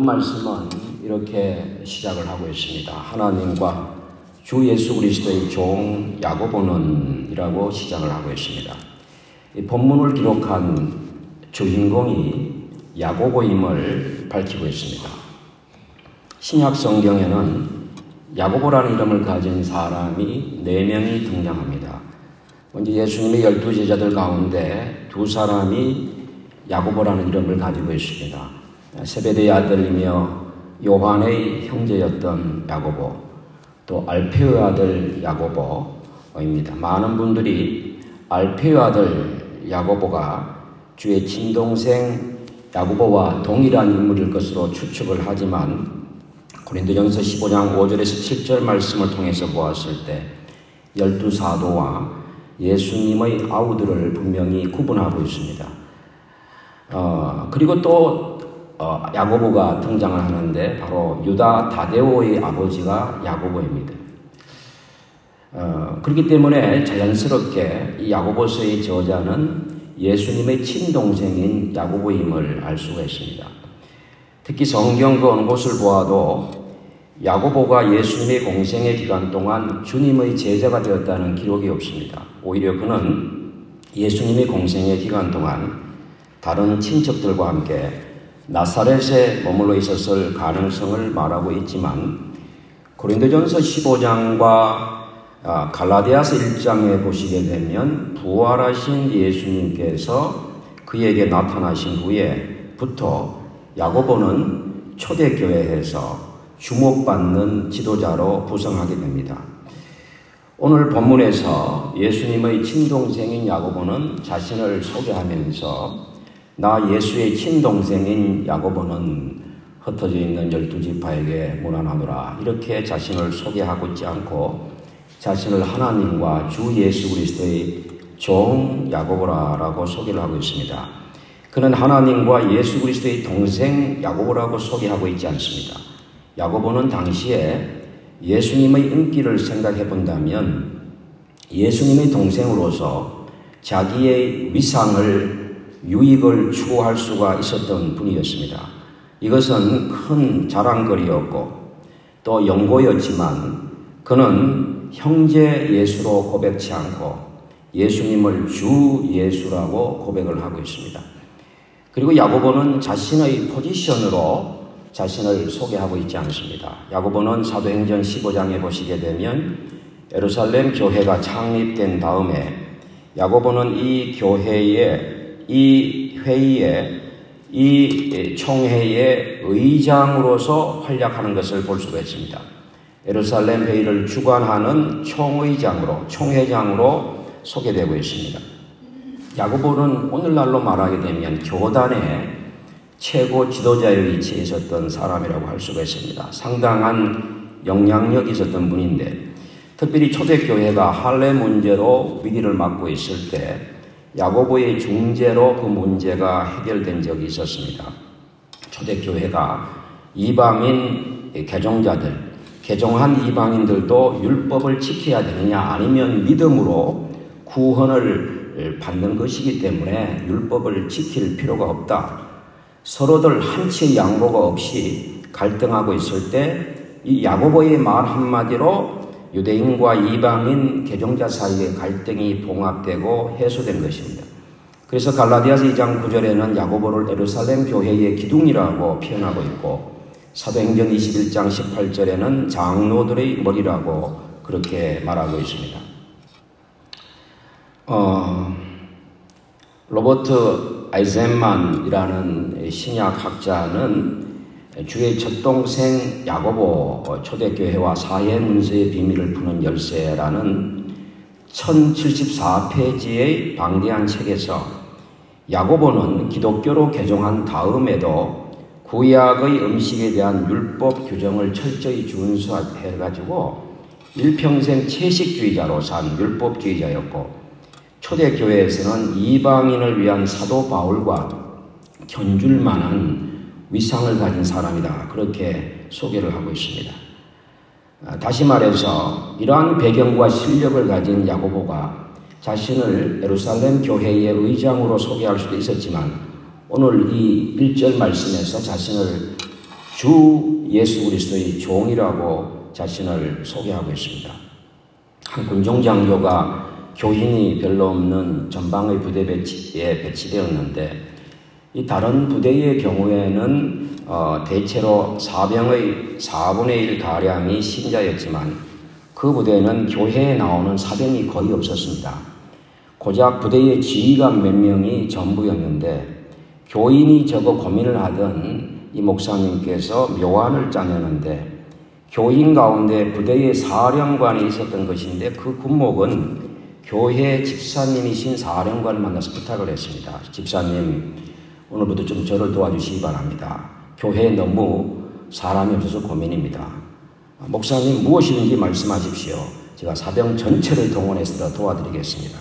말씀은 이렇게 시작을 하고 있습니다. 하나님과 주 예수 그리스도의 종 야고보는 이라고 시작을 하고 있습니다. 이 본문을 기록한 주인공이 야고보임을 밝히고 있습니다. 신약 성경에는 야고보라는 이름을 가진 사람이 4명이 등장합니다. 먼저 예수님의 12제자들 가운데 2사람이 야고보라는 이름을 가지고 있습니다. 세베대의 아들이며 요한의 형제였던 야고보, 또 알페오의 아들 야고보입니다. 많은 분들이 알페오의 아들 야고보가 주의 친동생 야고보와 동일한 인물일 것으로 추측을 하지만 고린도전서 15장 5절에서 7절 말씀을 통해서 보았을 때 12사도와 예수님의 아우들을 분명히 구분하고 있습니다. 그리고 또 야고보가 등장을 하는데 바로 유다 다데오의 아버지가 야고보입니다. 그렇기 때문에 자연스럽게 이 야고보서의 저자는 예수님의 친동생인 야고보임을 알 수가 있습니다. 특히 성경 그 어느 곳을 보아도 야고보가 예수님의 공생의 기간 동안 주님의 제자가 되었다는 기록이 없습니다. 오히려 그는 예수님의 공생의 기간 동안 다른 친척들과 함께 나사렛에 머물러 있었을 가능성을 말하고 있지만 고린도전서 15장과 갈라디아서 1장에 보시게 되면 부활하신 예수님께서 그에게 나타나신 후에부터 야고보는 초대교회에서 주목받는 지도자로 부상하게 됩니다. 오늘 본문에서 예수님의 친동생인 야고보는 자신을 소개하면서 나 예수의 친동생인 야고보는 흩어져 있는 12지파에게 문안하노라 이렇게 자신을 소개하고 있지 않고 자신을 하나님과 주 예수 그리스도의 종 야고보라라고 소개를 하고 있습니다. 그는 하나님과 예수 그리스도의 동생 야고보라고 소개하고 있지 않습니다. 야고보는 당시에 예수님의 인기를 생각해 본다면 예수님의 동생으로서 자기의 위상을 유익을 추구할 수가 있었던 분이었습니다. 이것은 큰 자랑거리였고 또 영고였지만 그는 형제 예수로 고백치 않고 예수님을 주 예수라고 고백을 하고 있습니다. 그리고 야고보는 자신의 포지션으로 자신을 소개하고 있지 않습니다. 야고보는 사도행전 15장에 보시게 되면 예루살렘 교회가 창립된 다음에 야고보는 이 교회의 이 회의에 이 총회의 의장으로서 활약하는 것을 볼 수가 있습니다. 예루살렘 회의를 주관하는 총회장으로 소개되고 있습니다. 야고보는 오늘날로 말하게 되면 교단의 최고 지도자의 위치에 있었던 사람이라고 할 수가 있습니다. 상당한 영향력이 있었던 분인데 특별히 초대교회가 할례 문제로 위기를 맞고 있을 때 야고보의 중재로 그 문제가 해결된 적이 있었습니다. 초대교회가 이방인 개종자들, 개종한 이방인들도 율법을 지켜야 되느냐 아니면 믿음으로 구원을 받는 것이기 때문에 율법을 지킬 필요가 없다. 서로들 한치의 양보가 없이 갈등하고 있을 때 이 야고보의 말 한마디로 유대인과 이방인 개종자 사이의 갈등이 봉합되고 해소된 것입니다. 그래서 갈라디아서 2장 9절에는 야고보를 예루살렘 교회의 기둥이라고 표현하고 있고 사도행전 21장 18절에는 장로들의 머리라고 그렇게 말하고 있습니다. 로버트 아이젠만이라는 신약학자는 주의 첫동생 야고보 초대교회와 사회 문제의 비밀을 푸는 열쇠라는 1074페이지의 방대한 책에서 야고보는 기독교로 개종한 다음에도 구약의 음식에 대한 율법 규정을 철저히 준수해가지고 일평생 채식주의자로 산 율법주의자였고 초대교회에서는 이방인을 위한 사도 바울과 견줄 만한 위상을 가진 사람이다. 그렇게 소개를 하고 있습니다. 다시 말해서 이러한 배경과 실력을 가진 야고보가 자신을 예루살렘 교회의 의장으로 소개할 수도 있었지만 오늘 이 1절 말씀에서 자신을 주 예수 그리스도의 종이라고 자신을 소개하고 있습니다. 한 군종장교가 교인이 별로 없는 전방의 부대에 배치되었는데 이 다른 부대의 경우에는 대체로 사병의 4분의 1 가량이 신자였지만 그 부대는 교회에 나오는 사병이 거의 없었습니다. 고작 부대의 지휘관 몇 명이 전부였는데 교인이 저거 고민을 하던 이 목사님께서 묘안을 짜내는데 교인 가운데 부대의 사령관이 있었던 것인데 그 군목은 교회 집사님이신 사령관을 만나서 부탁을 했습니다. 집사님, 오늘부터 좀 저를 도와주시기 바랍니다. 교회에 너무 사람이 없어서 고민입니다. 목사님 무엇이든지 말씀하십시오. 제가 사병 전체를 동원해서 도와드리겠습니다.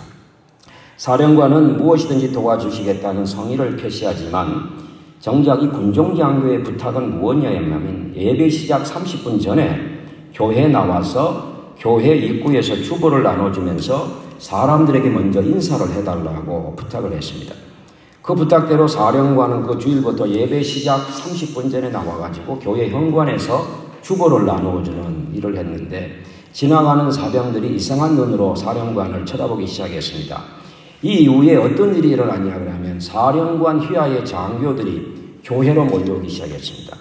사령관은 무엇이든지 도와주시겠다는 성의를 표시하지만 정작 이 군종장교의 부탁은 무엇이냐면 예배 시작 30분 전에 교회에 나와서 교회 입구에서 주보를 나눠주면서 사람들에게 먼저 인사를 해달라고 부탁을 했습니다. 그 부탁대로 사령관은 그 주일부터 예배 시작 30분 전에 나와가지고 교회 현관에서 주보를 나누어주는 일을 했는데 지나가는 사병들이 이상한 눈으로 사령관을 쳐다보기 시작했습니다. 이 이후에 어떤 일이 일어났냐 그러면 사령관 휘하의 장교들이 교회로 몰려오기 시작했습니다.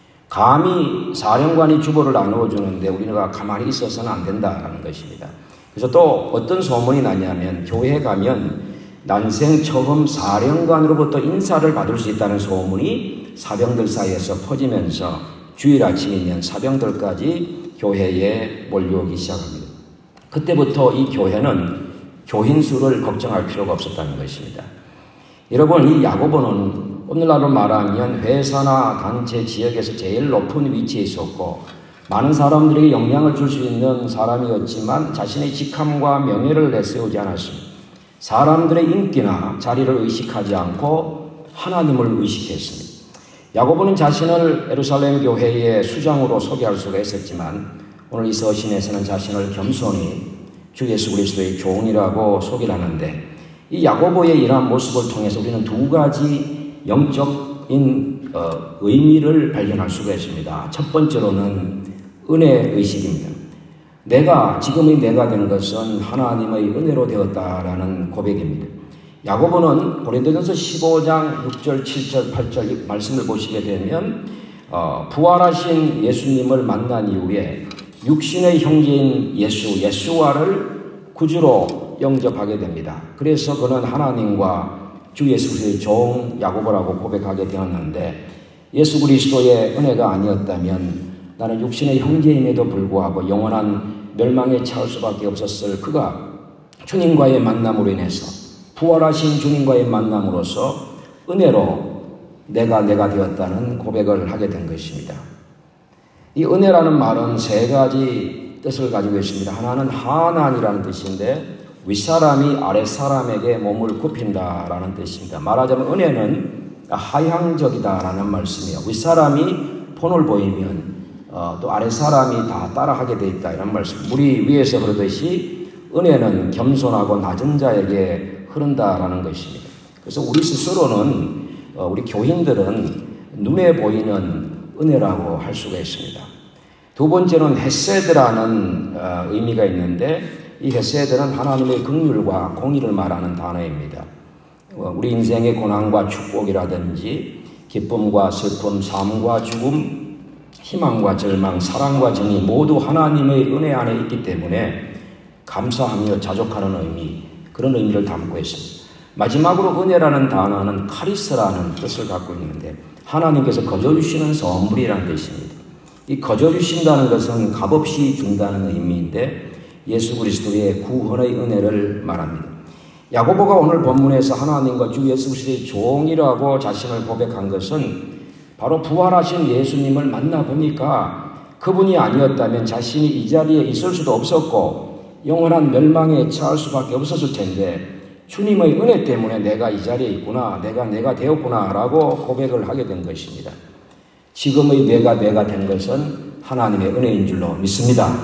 감히 사령관이 주보를 나누어주는데 우리가 가만히 있어서는 안 된다라는 것입니다. 그래서 또 어떤 소문이 나냐면 교회에 가면 난생 처음 사령관으로부터 인사를 받을 수 있다는 소문이 사병들 사이에서 퍼지면서 주일 아침이면 사병들까지 교회에 몰려오기 시작합니다. 그때부터 이 교회는 교인 수를 걱정할 필요가 없었다는 것입니다. 여러분, 이 야고보는 오늘날로 말하면 회사나 단체 지역에서 제일 높은 위치에 있었고 많은 사람들에게 영향을 줄 수 있는 사람이었지만 자신의 직함과 명예를 내세우지 않았습니다. 사람들의 인기나 자리를 의식하지 않고 하나님을 의식했습니다. 야고보는 자신을 예루살렘 교회의 수장으로 소개할 수가 있었지만 오늘 이 서신에서는 자신을 겸손히 주 예수 그리스도의 종이라고 소개를 하는데 이 야고보의 이러한 모습을 통해서 우리는 두 가지 영적인 의미를 발견할 수가 있습니다. 첫 번째로는 은혜의식입니다. 지금의 내가 된 것은 하나님의 은혜로 되었다라는 고백입니다. 야고보는 고린도전서 15장 6절, 7절, 8절 말씀을 보시게 되면 부활하신 예수님을 만난 이후에 육신의 형제인 예수와를 구주로 영접하게 됩니다. 그래서 그는 하나님과 주 예수 그리스도의 종 야고보라고 고백하게 되었는데 예수 그리스도의 은혜가 아니었다면 나는 육신의 형제임에도 불구하고 영원한 멸망에 처할 수밖에 없었을 그가 주님과의 만남으로 인해서 부활하신 주님과의 만남으로서 은혜로 내가 되었다는 고백을 하게 된 것입니다. 이 은혜라는 말은 세 가지 뜻을 가지고 있습니다. 하나는 하난이라는 뜻인데 윗사람이 아랫사람에게 몸을 굽힌다라는 뜻입니다. 말하자면 은혜는 하향적이다라는 말씀이에요. 윗사람이 본을 보이면 또 아랫사람이 다 따라하게 돼 있다 이런 말씀. 물이 위에서 흐르듯이 은혜는 겸손하고 낮은 자에게 흐른다라는 것입니다. 그래서 우리 스스로는 우리 교인들은 눈에 보이는 은혜라고 할 수가 있습니다. 두 번째는 헤세드라는 의미가 있는데 이 헤세드는 하나님의 긍휼과 공의를 말하는 단어입니다. 우리 인생의 고난과 축복이라든지 기쁨과 슬픔, 삶과 죽음, 희망과 절망, 사랑과 정의 모두 하나님의 은혜 안에 있기 때문에 감사하며 자족하는 의미, 그런 의미를 담고 있습니다. 마지막으로 은혜라는 단어는 카리스라는 뜻을 갖고 있는데 하나님께서 거저주시는 선물이라는 뜻입니다. 이 거저주신다는 것은 값없이 준다는 의미인데 예수 그리스도의 구원의 은혜를 말합니다. 야고보가 오늘 본문에서 하나님과 주 예수 그리스도의 종이라고 자신을 고백한 것은 바로 부활하신 예수님을 만나보니까 그분이 아니었다면 자신이 이 자리에 있을 수도 없었고 영원한 멸망에 처할 수밖에 없었을 텐데 주님의 은혜 때문에 내가 이 자리에 있구나, 내가 되었구나 라고 고백을 하게 된 것입니다. 지금의 내가 된 것은 하나님의 은혜인 줄로 믿습니다.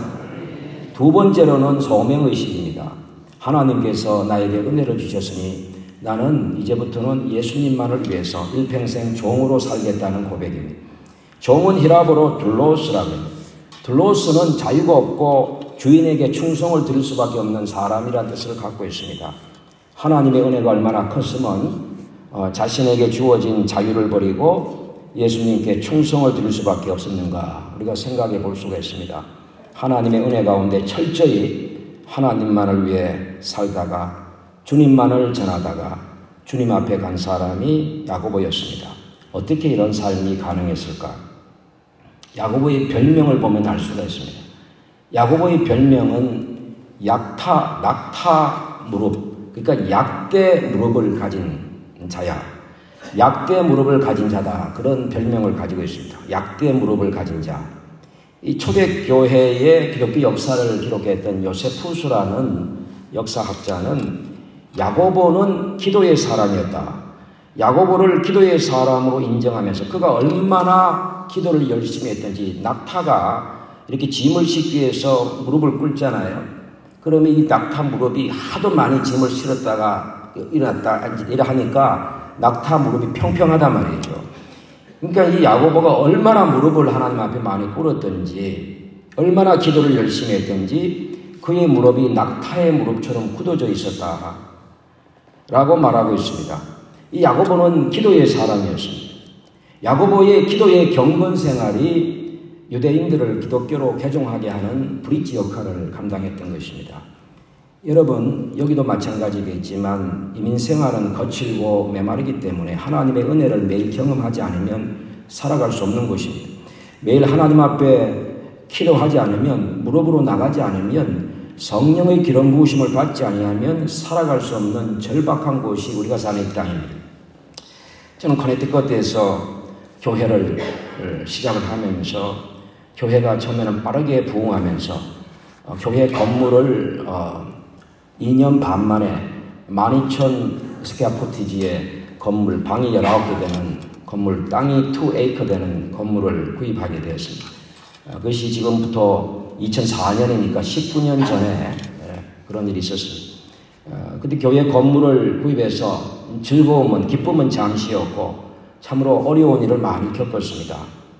두 번째로는 소명의식입니다. 하나님께서 나에게 은혜를 주셨으니 나는 이제부터는 예수님만을 위해서 일평생 종으로 살겠다는 고백입니다. 종은 히라보로 둘로스라고 합니다. 둘로스는 자유가 없고 주인에게 충성을 들일 수밖에 없는 사람이라는 뜻을 갖고 있습니다. 하나님의 은혜가 얼마나 컸으면 자신에게 주어진 자유를 버리고 예수님께 충성을 드릴 수밖에 없었는가 우리가 생각해 볼 수가 있습니다. 하나님의 은혜 가운데 철저히 하나님만을 위해 살다가 주님만을 전하다가 주님 앞에 간 사람이 야고보였습니다. 어떻게 이런 삶이 가능했을까? 야고보의 별명을 보면 알 수가 있습니다. 야고보의 별명은 낙타 무릎, 그러니까 약대 무릎을 가진 자야. 약대 무릎을 가진 자다. 그런 별명을 가지고 있습니다. 약대 무릎을 가진 자. 이 초대교회의 기독교 역사를 기록했던 요세푸스라는 역사학자는 야고보는 기도의 사람이었다. 야고보를 기도의 사람으로 인정하면서 그가 얼마나 기도를 열심히 했던지, 낙타가 이렇게 짐을 싣기 위해서 무릎을 꿇잖아요. 그러면 이 낙타 무릎이 하도 많이 짐을 실었다가 일어났다 이래 하니까 낙타 무릎이 평평하단 말이죠. 그러니까 이 야고보가 얼마나 무릎을 하나님 앞에 많이 꿇었던지, 얼마나 기도를 열심히 했던지 그의 무릎이 낙타의 무릎처럼 굳어져 있었다 라고 말하고 있습니다. 이 야고보는 기도의 사람이었습니다. 야고보의 기도의 경건 생활이 유대인들을 기독교로 개종하게 하는 브릿지 역할을 감당했던 것입니다. 여러분, 여기도 마찬가지겠지만 이민 생활은 거칠고 메마르기 때문에 하나님의 은혜를 매일 경험하지 않으면 살아갈 수 없는 것입니다. 매일 하나님 앞에 기도하지 않으면, 무릎으로 나가지 않으면, 성령의 기름 부으심을 받지 아니하면 살아갈 수 없는 절박한 곳이 우리가 사는 이 땅입니다. 저는 커네티컷에서 교회를 시작을 하면서 교회가 처음에는 빠르게 부흥하면서 교회 건물을 2년 반 만에 12,000 스퀘어푸티지의 건물, 방이 19개 되는 건물, 땅이 2에이커 되는 건물을 구입하게 되었습니다. 그것이 지금부터 2004년이니까 19년 전에 그런 일이 있었습니다. 그때 교회 건물을 구입해서 즐거움은, 기쁨은 잠시였고 참으로 어려운 일을 많이 겪었습니다.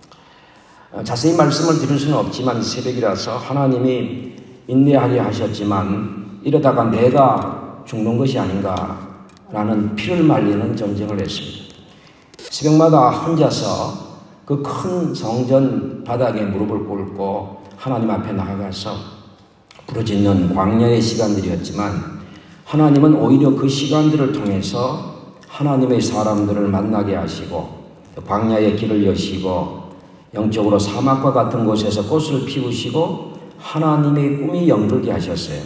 자세히 말씀을 드릴 수는 없지만 새벽이라서 하나님이 인내하게 하셨지만 이러다가 내가 죽는 것이 아닌가라는 피를 말리는 전쟁을 했습니다. 새벽마다 혼자서 그 큰 성전 바닥에 무릎을 꿇고 하나님 앞에 나아가서 부르짖는 광야의 시간들이었지만 하나님은 오히려 그 시간들을 통해서 하나님의 사람들을 만나게 하시고 광야의 길을 여시고 영적으로 사막과 같은 곳에서 꽃을 피우시고 하나님의 꿈이 연결게 하셨어요.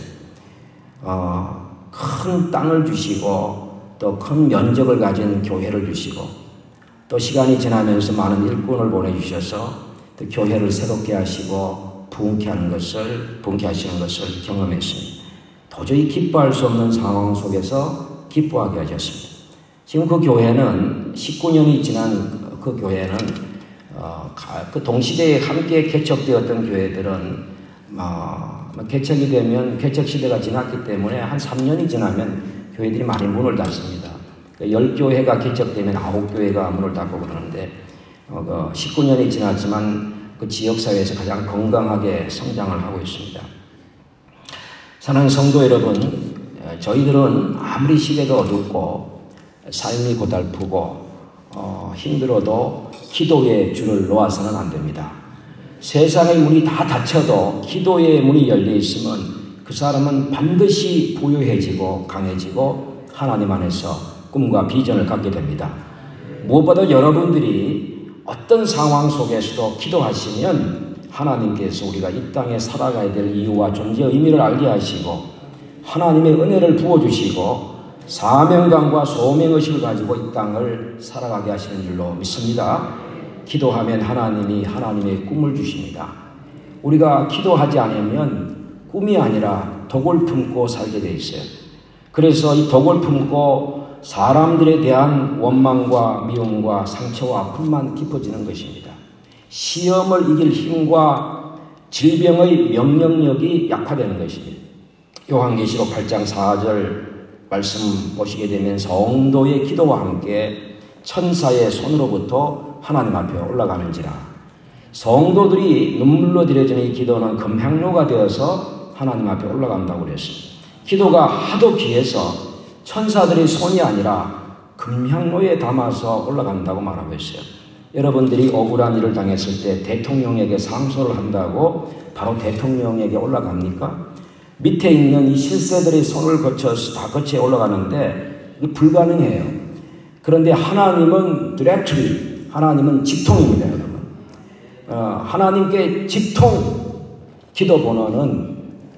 큰 땅을 주시고 또 큰 면적을 가진 교회를 주시고 또 시간이 지나면서 많은 일꾼을 보내주셔서 또 교회를 새롭게 하시고 부흥케 하시는 것을 경험했습니다. 도저히 기뻐할 수 없는 상황 속에서 기뻐하게 하셨습니다. 지금 그 교회는 19년이 지난 그 교회는 그 동시대에 함께 개척되었던 교회들은 개척이 되면 개척 시대가 지났기 때문에 한 3년이 지나면 교회들이 많이 문을 닫습니다. 10교회가 개척되면 9교회가 문을 닫고 그러는데 19년이 지났지만 그 지역사회에서 가장 건강하게 성장을 하고 있습니다. 사랑하는 성도 여러분, 저희들은 아무리 시대가 어둡고 삶이 고달프고 힘들어도 기도의 줄을 놓아서는 안 됩니다. 세상의 문이 다 닫혀도 기도의 문이 열려 있으면 그 사람은 반드시 부유해지고 강해지고 하나님 안에서 꿈과 비전을 갖게 됩니다. 무엇보다 여러분들이 어떤 상황 속에서도 기도하시면 하나님께서 우리가 이 땅에 살아가야 될 이유와 존재 의미를 알게 하시고 하나님의 은혜를 부어주시고 사명감과 소명의식을 가지고 이 땅을 살아가게 하시는 줄로 믿습니다. 기도하면 하나님이 하나님의 꿈을 주십니다. 우리가 기도하지 않으면 꿈이 아니라 독을 품고 살게 돼 있어요. 그래서 이 독을 품고 사람들에 대한 원망과 미움과 상처와 아픔만 깊어지는 것입니다. 시험을 이길 힘과 질병의 명령력이 약화되는 것입니다. 요한계시록 8장 4절 말씀 보시게 되면 성도의 기도와 함께 천사의 손으로부터 하나님 앞에 올라가는지라 성도들이 눈물로 드려지는 이 기도는 금향로가 되어서 하나님 앞에 올라간다고 그랬습니다. 기도가 하도 귀해서 천사들의 손이 아니라 금향로에 담아서 올라간다고 말하고 있어요. 여러분들이 억울한 일을 당했을 때 대통령에게 상소를 한다고 바로 대통령에게 올라갑니까? 밑에 있는 이 실세들의 손을 거쳐서 다 거쳐 올라가는데 불가능해요. 그런데 하나님은 디렉트리, 하나님은 직통입니다, 여러분. 하나님께 직통 기도 번호는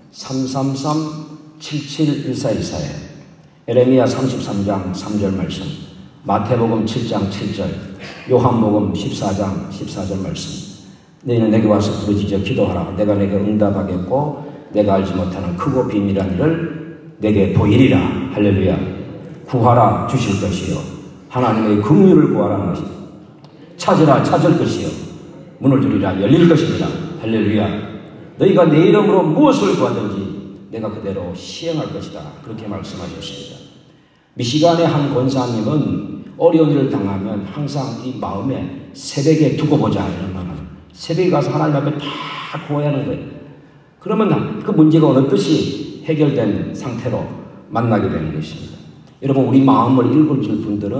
333-771414예요. 에레미야 33장 3절 말씀, 마태복음 7장 7절, 요한복음 14장 14절 말씀. 너희는 내게 와서 부르짖어 기도하라. 내가 내게 응답하겠고 내가 알지 못하는 크고 비밀한 일을 내게 보이리라. 할렐루야. 구하라 주실 것이요 하나님의 긍휼을 구하라는 것이다. 찾으라 찾을 것이요 문을 두리라 열릴 것입니다. 할렐루야. 너희가 내 이름으로 무엇을 구하든지 내가 그대로 시행할 것이다. 그렇게 말씀하셨습니다. 미시간의 한 권사님은 어려운 일을 당하면 항상 이 마음에 새벽에 두고 보자 이런 말을. 새벽에 가서 하나님 앞에 다 구해야 하는 거예요. 그러면 그 문제가 어느 뜻이 해결된 상태로 만나게 되는 것입니다. 여러분, 우리 마음을 읽어줄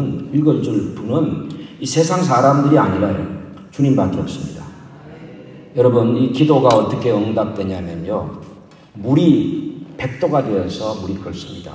분은 이 세상 사람들이 아니라요, 주님밖에 없습니다. 여러분, 이 기도가 어떻게 응답되냐면요, 물이 100도가 되어서 물이 끓습니다.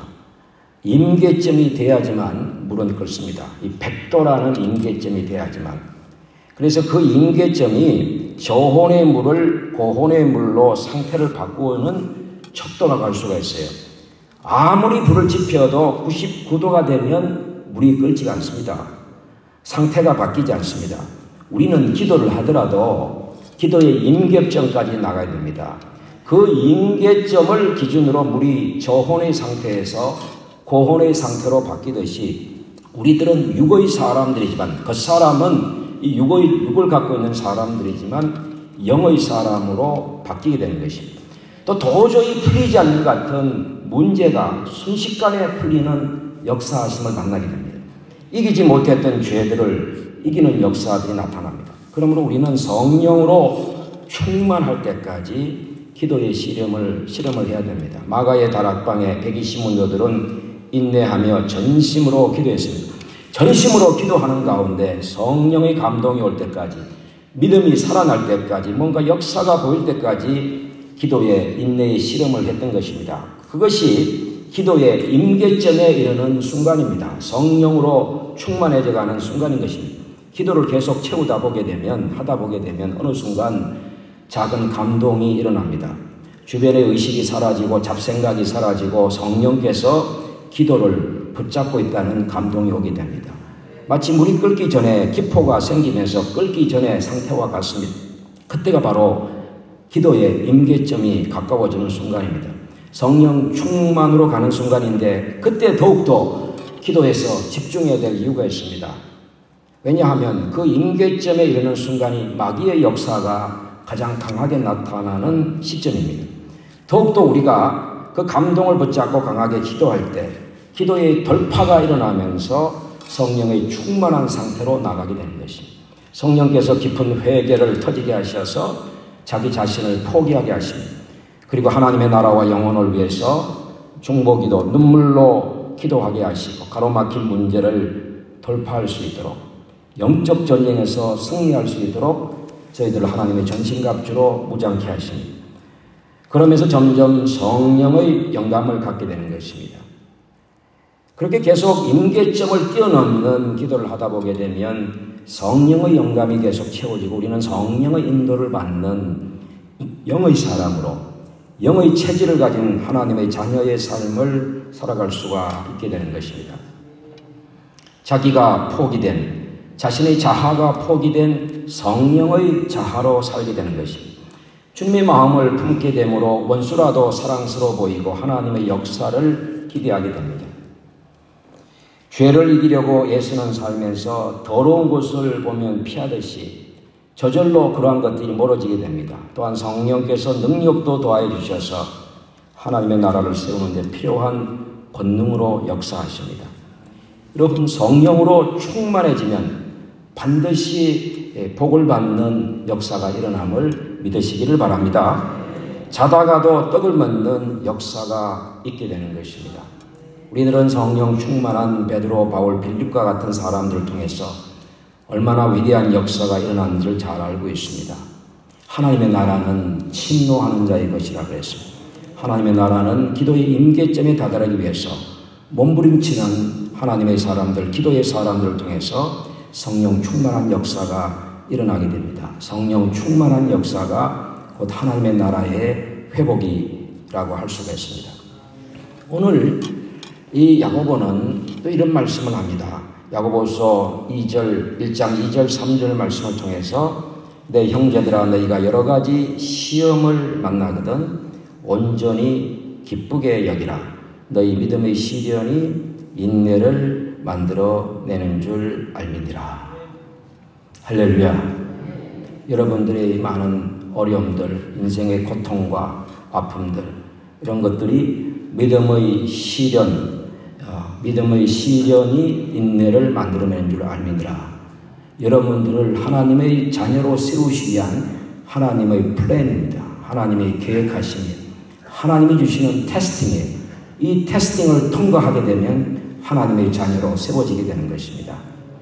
임계점이 돼야지만 물은 끓습니다. 이 100도라는 임계점이 돼야지만. 그래서 그 임계점이 저온의 물을 고온의 물로 상태를 바꾸는 척도가 갈 수가 있어요. 아무리 불을 지펴도 99도가 되면 물이 끓지가 않습니다. 상태가 바뀌지 않습니다. 우리는 기도를 하더라도 기도의 임계점까지 나가야 됩니다. 그 임계점을 기준으로 물이 저온의 상태에서 고온의 상태로 바뀌듯이 우리들은 육의 사람들이지만 겉사람은 이 육을 갖고 있는 사람들이지만 영의 사람으로 바뀌게 되는 것입니다. 또 도저히 풀리지 않는 것 같은 문제가 순식간에 풀리는 역사하심을 만나게 됩니다. 이기지 못했던 죄들을 이기는 역사들이 나타납니다. 그러므로 우리는 성령으로 충만할 때까지 기도의 실험을 해야 됩니다. 마가의 다락방에 120문도들은 인내하며 전심으로 기도했습니다. 전심으로 기도하는 가운데 성령의 감동이 올 때까지, 믿음이 살아날 때까지, 뭔가 역사가 보일 때까지 기도의 인내의 실험을 했던 것입니다. 그것이 기도의 임계점에 이르는 순간입니다. 성령으로 충만해져가는 순간인 것입니다. 기도를 계속 하다 보게 되면 어느 순간 작은 감동이 일어납니다. 주변의 의식이 사라지고 잡생각이 사라지고 성령께서 기도를 붙잡고 있다는 감동이 오게 됩니다. 마치 물이 끓기 전에 기포가 생기면서 끓기 전의 상태와 같습니다. 그때가 바로 기도의 임계점이 가까워지는 순간입니다. 성령 충만으로 가는 순간인데 그때 더욱더 기도에서 집중해야 될 이유가 있습니다. 왜냐하면 그 임계점에 이르는 순간이 마귀의 역사가 가장 강하게 나타나는 시점입니다. 더욱더 우리가 그 감동을 붙잡고 강하게 기도할 때 기도의 돌파가 일어나면서 성령의 충만한 상태로 나가게 되는 것입니다. 성령께서 깊은 회개를 터지게 하셔서 자기 자신을 포기하게 하십니다. 그리고 하나님의 나라와 영혼을 위해서 중보기도, 눈물로 기도하게 하시고 가로막힌 문제를 돌파할 수 있도록, 영적 전쟁에서 승리할 수 있도록 저희들을 하나님의 전신갑주로 무장케 하십니다. 그러면서 점점 성령의 영감을 갖게 되는 것입니다. 그렇게 계속 임계점을 뛰어넘는 기도를 하다 보게 되면 성령의 영감이 계속 채워지고 우리는 성령의 인도를 받는 영의 사람으로, 영의 체질을 가진 하나님의 자녀의 삶을 살아갈 수가 있게 되는 것입니다. 자기가 포기된, 자신의 자아가 포기된 성령의 자아로 살게 되는 것입니다. 주님의 마음을 품게 되므로 원수라도 사랑스러워 보이고 하나님의 역사를 기대하게 됩니다. 죄를 이기려고 애쓰는 삶에서 더러운 곳을 보면 피하듯이 저절로 그러한 것들이 멀어지게 됩니다. 또한 성령께서 능력도 더하여 주셔서 하나님의 나라를 세우는 데 필요한 권능으로 역사하십니다. 여러분, 성령으로 충만해지면 반드시 복을 받는 역사가 일어남을 믿으시기를 바랍니다. 자다가도 떡을 먹는 역사가 있게 되는 것입니다. 우리들은 성령 충만한 베드로, 바울, 빌립과 같은 사람들을 통해서 얼마나 위대한 역사가 일어났는지를 잘 알고 있습니다. 하나님의 나라는 침노하는 자의 것이라 그랬습니다. 하나님의 나라는 기도의 임계점에 다다르기 위해서 몸부림치는 하나님의 사람들, 기도의 사람들을 통해서 성령 충만한 역사가 일어나게 됩니다. 성령 충만한 역사가 곧 하나님의 나라의 회복이라고 할 수가 있습니다. 오늘 이 야고보는 또 이런 말씀을 합니다. 야고보서 1장 2절 3절 말씀을 통해서 내 형제들아 너희가 여러 가지 시험을 만나거든 온전히 기쁘게 여기라. 너희 믿음의 시련이 인내를 만들어내는 줄 알미니라. 할렐루야. 여러분들의 많은 어려움들, 인생의 고통과 아픔들, 이런 것들이 믿음의 시련이 인내를 만들어내는 줄 알미니라. 여러분들을 하나님의 자녀로 세우시기 위한 하나님의 플랜입니다. 하나님의 계획하심이, 하나님이 주시는 테스팅이에요. 이 테스팅을 통과하게 되면 하나님의 자녀로 세워지게 되는 것입니다.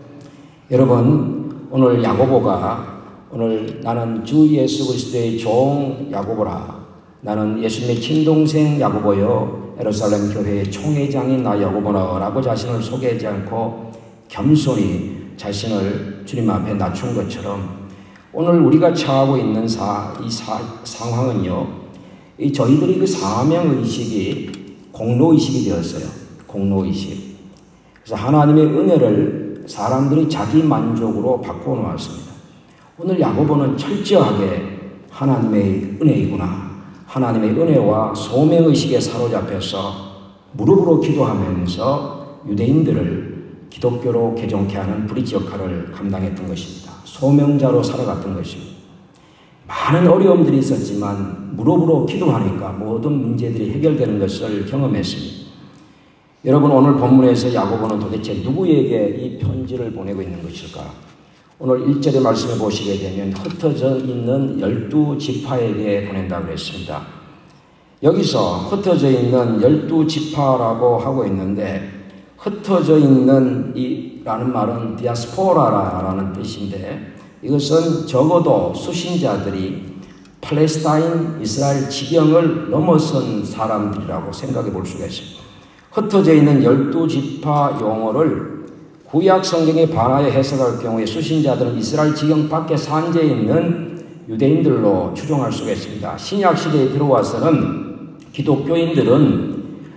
여러분, 오늘 야고보가 오늘 나는 주 예수 그리스도의 종 야고보라. 나는 예수님의 친동생 야고보요. 예루살렘 교회의 총회장인 나 야고보라고 자신을 소개하지 않고 겸손히 자신을 주님 앞에 낮춘 것처럼 오늘 우리가 처하고 있는 이 상황은요. 이 저희들이 그 사명의식이 공로의식이 되었어요. 공로의식. 그래서 하나님의 은혜를 사람들이 자기 만족으로 바꾸어 놓았습니다. 오늘 야고보는 철저하게 하나님의 은혜이구나. 하나님의 은혜와 소명의식에 사로잡혀서 무릎으로 기도하면서 유대인들을 기독교로 개종케 하는 브릿지 역할을 감당했던 것입니다. 소명자로 살아갔던 것입니다. 많은 어려움들이 있었지만 무릎으로 기도하니까 모든 문제들이 해결되는 것을 경험했습니다. 여러분, 오늘 본문에서 야고보는 도대체 누구에게 이 편지를 보내고 있는 것일까? 오늘 1절의 말씀을 보시게 되면 흩어져 있는 12지파에게 보낸다고 그랬습니다. 여기서 흩어져 있는 12지파라고 하고 있는데 흩어져 있는 이라는 말은 디아스포라라는 뜻인데 이것은 적어도 수신자들이 팔레스타인 이스라엘 지경을 넘어선 사람들이라고 생각해 볼 수가 있습니다. 흩어져 있는 12지파 용어를 구약 성경에 반하여 해석할 경우에 수신자들은 이스라엘 지경 밖에 산재에 있는 유대인들로 추정할 수가 있습니다. 신약 시대에 들어와서는 기독교인들은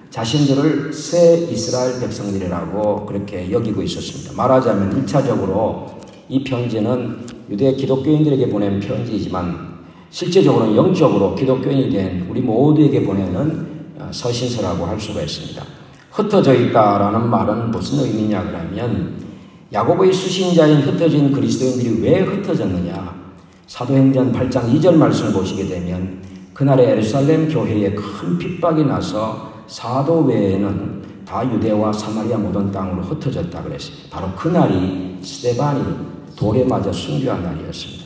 자신들을 새 이스라엘 백성들이라고 그렇게 여기고 있었습니다. 말하자면 1차적으로 이 편지는 유대 기독교인들에게 보낸 편지이지만 실제적으로는 영적으로 기독교인이 된 우리 모두에게 보내는 서신서라고 할 수가 있습니다. 흩어져 있다라는 말은 무슨 의미냐 그러면 야고보의 수신자인 흩어진 그리스도인들이 왜 흩어졌느냐. 사도행전 8장 2절 말씀을 보시게 되면 그날에 예루살렘 교회에 큰 핍박이 나서 사도 외에는 다 유대와 사마리아 모든 땅으로 흩어졌다 그랬습니다. 바로 그날이 스데반이 돌에 맞아 순교한 날이었습니다.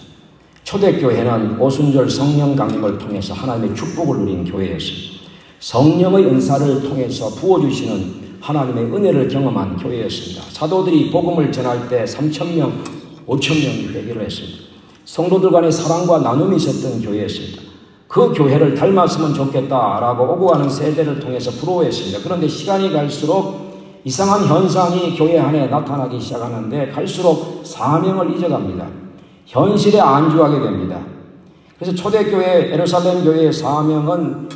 초대교회는 오순절 성령 강림을 통해서 하나님의 축복을 누린 교회였습니다. 성령의 은사를 통해서 부어주시는 하나님의 은혜를 경험한 교회였습니다. 사도들이 복음을 전할 때 3,000명, 5,000명이 회개를 했습니다. 성도들 간의 사랑과 나눔이 있었던 교회였습니다. 그 교회를 닮았으면 좋겠다라고 오고 가는 세대를 통해서 부러워했습니다. 그런데 시간이 갈수록 이상한 현상이 교회 안에 나타나기 시작하는데 갈수록 사명을 잊어갑니다. 현실에 안주하게 됩니다. 그래서 초대교회 예루살렘 교회의 사명은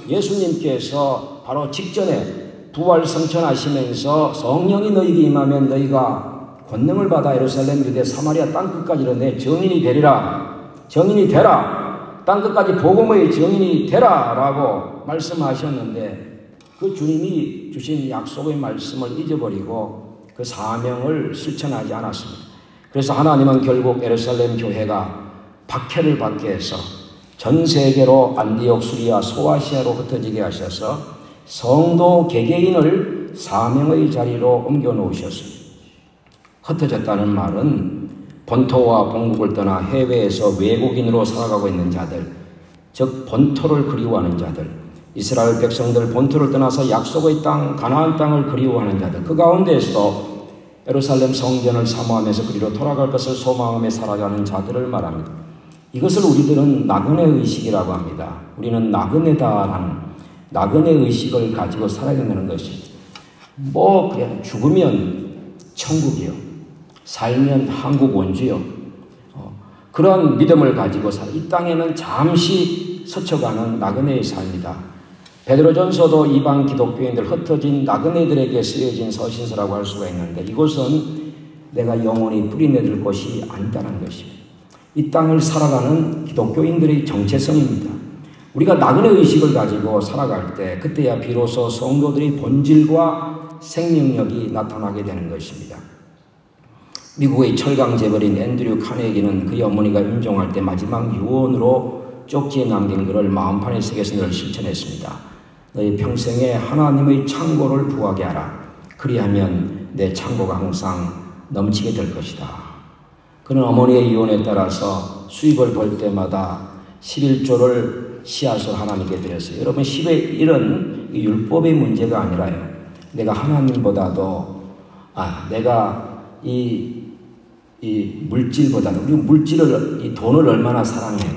예수님께서 바로 직전에 부활 성천하시면서 성령이 너희에게 임하면 너희가 권능을 받아 예루살렘 유대 사마리아 땅끝까지 내 증인이 되리라. 증인이 되라. 땅끝까지 복음의 증인이 되라 라고 말씀하셨는데 그 주님이 주신 약속의 말씀을 잊어버리고 그 사명을 실천하지 않았습니다. 그래서 하나님은 결국 예루살렘 교회가 박해를 받게 해서 전 세계로 안디옥, 수리아, 소아시아로 흩어지게 하셔서 성도 개개인을 사명의 자리로 옮겨 놓으셨습니다. 흩어졌다는 말은 본토와 본국을 떠나 해외에서 외국인으로 살아가고 있는 자들, 즉 본토를 그리워하는 자들, 이스라엘 백성들 본토를 떠나서 약속의 땅, 가나안 땅을 그리워하는 자들, 그 가운데에서도 예루살렘 성전을 사모하면서 그리로 돌아갈 것을 소망하며 살아가는 자들을 말합니다. 이것을 우리들은 나그네 의식이라고 합니다. 우리는 나그네다라는 나그네 의식을 가지고 살아야 된다는 것입니다. 그냥 죽으면 천국이요, 살면 한국 원주요, 그런 믿음을 가지고 이 땅에는 잠시 스쳐가는 나그네의 삶이다. 베드로전서도 이방 기독교인들, 흩어진 나그네들에게 쓰여진 서신서라고 할 수가 있는데, 이곳은 내가 영원히 뿌리내릴 곳이 아니다라는 것입니다. 이 땅을 살아가는 기독교인들의 정체성입니다. 우리가 나그네 의식을 가지고 살아갈 때 그때야 비로소 성도들의 본질과 생명력이 나타나게 되는 것입니다. 미국의 철강 재벌인 앤드류 카네기는 그의 어머니가 임종할 때 마지막 유언으로 쪽지에 남긴 글을 마음판에 새겨서 늘 실천했습니다. 너희 평생에 하나님의 창고를 부하게 하라. 그리하면 내 창고가 항상 넘치게 될 것이다. 그는 어머니의 유언에 따라서 수입을 벌 때마다 11조를 씨앗을 하나님께 드렸어요. 여러분, 11은 율법의 문제가 아니라요, 내가 하나님보다도 내가 이 물질보다도, 우리 물질을, 이 돈을 얼마나 사랑해요.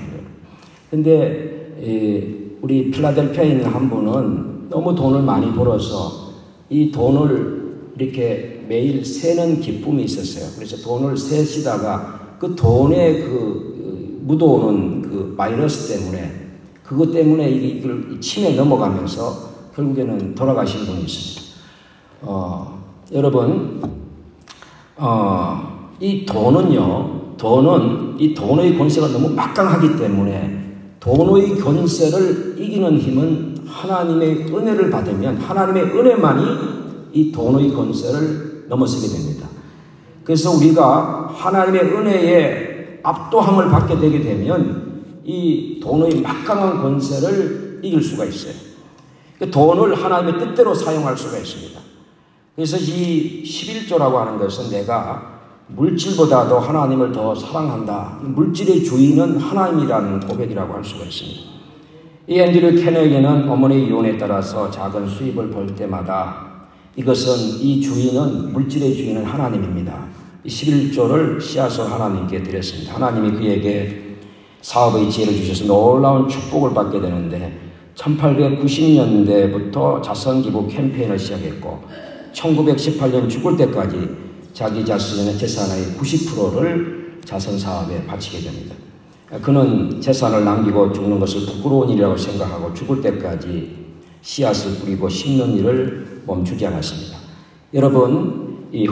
근데 우리 필라델피아에 있는 한 분은 너무 돈을 많이 벌어서 이 돈을 이렇게 매일 세는 기쁨이 있었어요. 그래서 돈을 세시다가 그 돈에 묻어오는 그 바이러스 때문에, 그것 때문에 이걸 침에 넘어가면서 결국에는 돌아가신 분이 있습니다. 여러분, 이 돈은 이 돈의 권세가 너무 막강하기 때문에 돈의 권세를 이기는 힘은 하나님의 은혜를 받으면, 하나님의 은혜만이 이 돈의 권세를 넘어서게 됩니다. 그래서 우리가 하나님의 은혜에 압도함을 받게 되게 되면 이 돈의 막강한 권세를 이길 수가 있어요. 돈을 하나님의 뜻대로 사용할 수가 있습니다. 그래서 이 11조라고 하는 것은 내가 물질보다도 하나님을 더 사랑한다, 물질의 주인은 하나님이라는 고백이라고 할 수가 있습니다. 이 앤드류 캐네기는 어머니의 유언에 따라서 작은 수입을 벌 때마다 이것은, 이 주인은, 물질의 주인은 하나님입니다. 이 11조를 씨앗을 하나님께 드렸습니다. 하나님이 그에게 사업의 지혜를 주셔서 놀라운 축복을 받게 되는데, 1890년대부터 자선기부 캠페인을 시작했고 1918년 죽을 때까지 자기 자신의 재산의 90%를 자선사업에 바치게 됩니다. 그는 재산을 남기고 죽는 것을 부끄러운 일이라고 생각하고 죽을 때까지 씨앗을 뿌리고 심는 일을 멈추지 않았습니다. 여러분, 이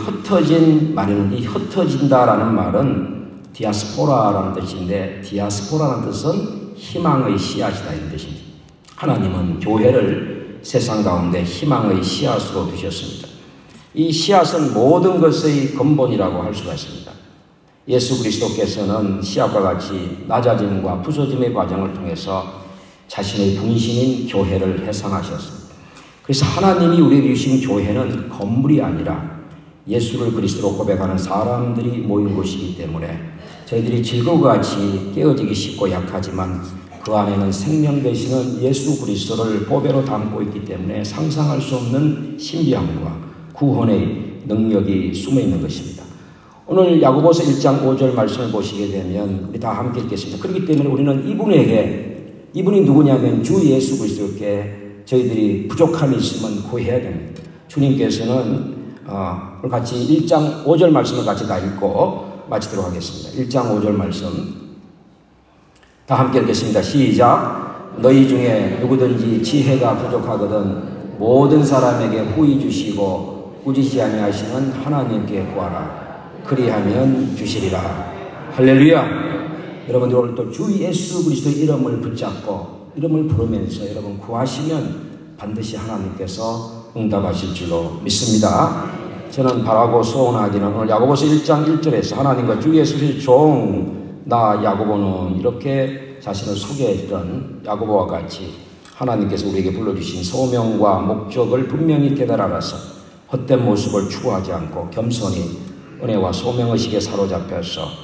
흩어진다라는 말은 디아스포라라는 뜻인데, 디아스포라는 뜻은 희망의 씨앗이다, 이런 뜻입니다. 하나님은 교회를 세상 가운데 희망의 씨앗으로 두셨습니다. 이 씨앗은 모든 것의 근본이라고 할 수가 있습니다. 예수 그리스도께서는 씨앗과 같이 낮아짐과 부서짐의 과정을 통해서 자신의 분신인 교회를 회상하셨습니다. 그래서 하나님이 우리에게 주신 교회는 건물이 아니라 예수를 그리스도로 고백하는 사람들이 모인 곳이기 때문에 저희들이 질거와 같이 깨어지기 쉽고 약하지만 그 안에는 생명 되시는 예수 그리스도를 보배로 담고 있기 때문에 상상할 수 없는 신비함과 구원의 능력이 숨어 있는 것입니다. 오늘 야고보서 1장 5절 말씀을 보시게 되면 우리 다 함께 읽겠습니다. 그렇기 때문에 우리는 이분이 누구냐면 주 예수 그리스도께 저희들이 부족함이 있으면 구해야 됩니다. 주님께서는 오늘 같이 1장 5절 말씀을 같이 다 읽고 마치도록 하겠습니다. 1장 5절 말씀 다 함께 읽겠습니다. 시작. 너희 중에 누구든지 지혜가 부족하거든 모든 사람에게 후히 주시고 꾸짖지 아니하시는 하나님께 구하라. 그리하면 주시리라. 할렐루야. 여러분들 오늘 또 주 예수 그리스도의 이름을 붙잡고 이름을 부르면서 여러분 구하시면 반드시 하나님께서 응답하실 줄로 믿습니다. 저는 바라고 소원하기는 오늘 야고보서 1장 1절에서 하나님과 주 예수의 종 나 야고보는 이렇게 자신을 소개했던 야고보와 같이 하나님께서 우리에게 불러주신 소명과 목적을 분명히 깨달아서 헛된 모습을 추구하지 않고 겸손히 은혜와 소명의식에 사로잡혀서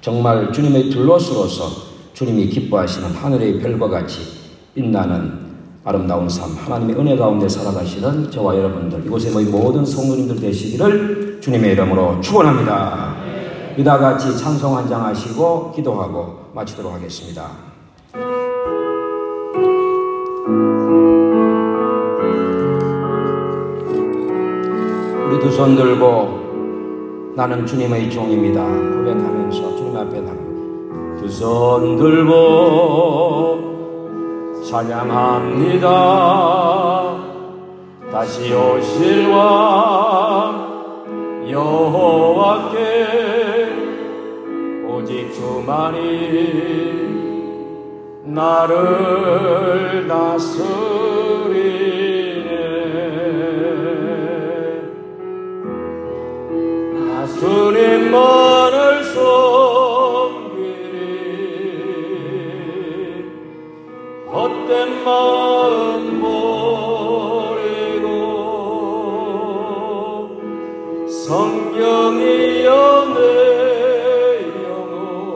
정말 주님의 들롯으로서 주님이 기뻐하시는 하늘의 별과 같이 빛나는 아름다운 삶, 하나님의 은혜 가운데 살아가시는 저와 여러분들, 이곳에 모인 모든 성도님들 되시기를 주님의 이름으로 축원합니다. 이다 같이 찬송 한 장 하시고 기도하고 마치도록 하겠습니다. 우리 두 손 들고 나는 주님의 종입니다 고백하면서 주님 앞에 나갑니다. 두 손 들고 찬양합니다. 다시 오실 왕 여호와께 오직 주만이 나를 다스리네. 나 주님만을 섬기리. 헛된 마음 버리고 성령이여 내 영혼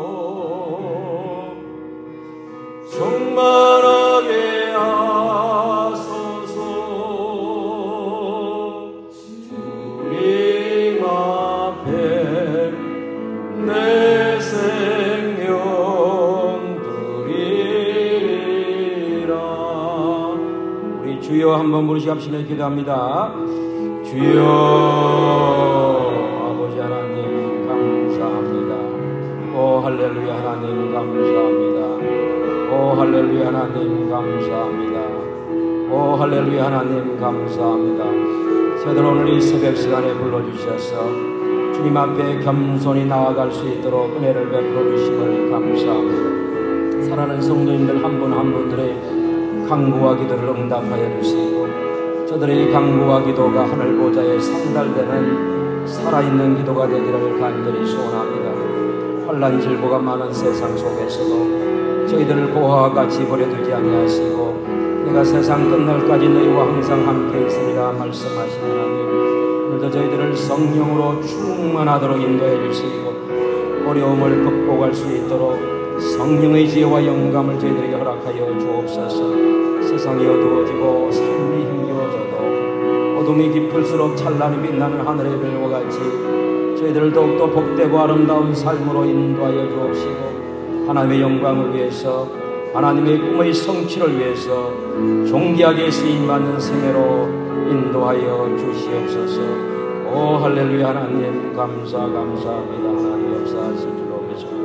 충만하게 하소서. 주님 앞에 내 생명 드리리라. 우리 주여 한번 부르시갑시며 기도합니다. 주여 아버지 하나님 감사합니다. 오 할렐루야 하나님 감사합니다. 오 할렐루야 하나님 감사합니다. 오 할렐루야 하나님 감사합니다. 저희들 오늘 이 새벽 시간에 불러주셔서 주님 앞에 겸손히 나아갈 수 있도록 은혜를 베풀어 주심을 감사합니다. 사랑하는 성도님들 한 분 한 분들의 간구와 기도를 응답하여 주시고 저들의 간구와 기도가 하늘 보좌에 상달되는 살아있는 기도가 되기를 간절히 소원합니다. 환난 질보가 많은 세상 속에서도 저희들을 고아와 같이 버려두지 아니하시고 내가 세상 끝날까지 너희와 항상 함께 있으리라 말씀하신 하나님, 오늘도 저희들을 성령으로 충만하도록 인도해 주시고 어려움을 극복할 수 있도록 성령의 지혜와 영감을 저희들에게 허락하여 주옵소서. 세상이 어두워지고 삶이 힘겨워져도 어둠이 깊을수록 찬란히 빛나는 하늘의 별과 같이 저희들을 더욱더 복되고 아름다운 삶으로 인도하여 주옵시고 하나님의 영광을 위해서 하나님의 꿈의 성취를 위해서 존귀하게 쓰임받는 생애로 인도하여 주시옵소서. 오 할렐루야 하나님 감사합니다. 하나님 역사하실 줄로 믿습니다.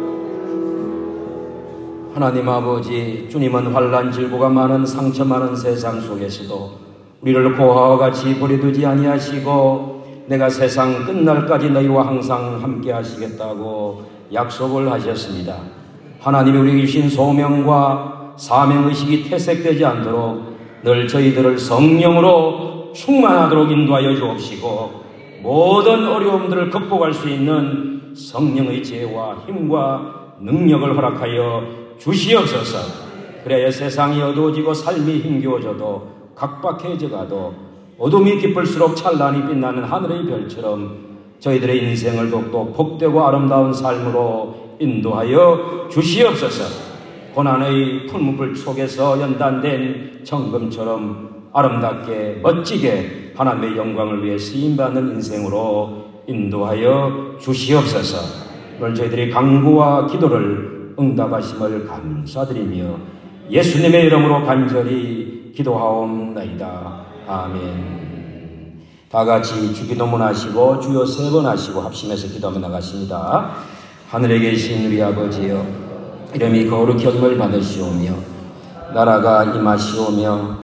하나님 아버지, 주님은 환난 질보가 많은 상처 많은 세상 속에서도 우리를 고아와 같이 버려두지 아니하시고 내가 세상 끝날까지 너희와 항상 함께 하시겠다고 약속을 하셨습니다. 하나님이 우리에게 주신 소명과 사명의식이 퇴색되지 않도록 늘 저희들을 성령으로 충만하도록 인도하여 주옵시고 모든 어려움들을 극복할 수 있는 성령의 지혜와 힘과 능력을 허락하여 주시옵소서. 그래야 세상이 어두워지고 삶이 힘겨워져도 각박해져가도 어둠이 깊을수록 찬란히 빛나는 하늘의 별처럼 저희들의 인생을 더욱더 복되고 아름다운 삶으로 인도하여 주시옵소서. 고난의 풀무불 속에서 연단된 정금처럼 아름답게 멋지게 하나님의 영광을 위해 쓰임받는 인생으로 인도하여 주시옵소서. 오늘 저희들의 간구와 기도를 응답하심을 감사드리며 예수님의 이름으로 간절히 기도하옵나이다. 아멘. 다 같이 주기도문 하시고 주여 3번 하시고 합심해서 기도하며 나가십니다. 하늘에 계신 우리 아버지여, 이름이 거룩히 여김을 받으시오며 나라가 임하시오며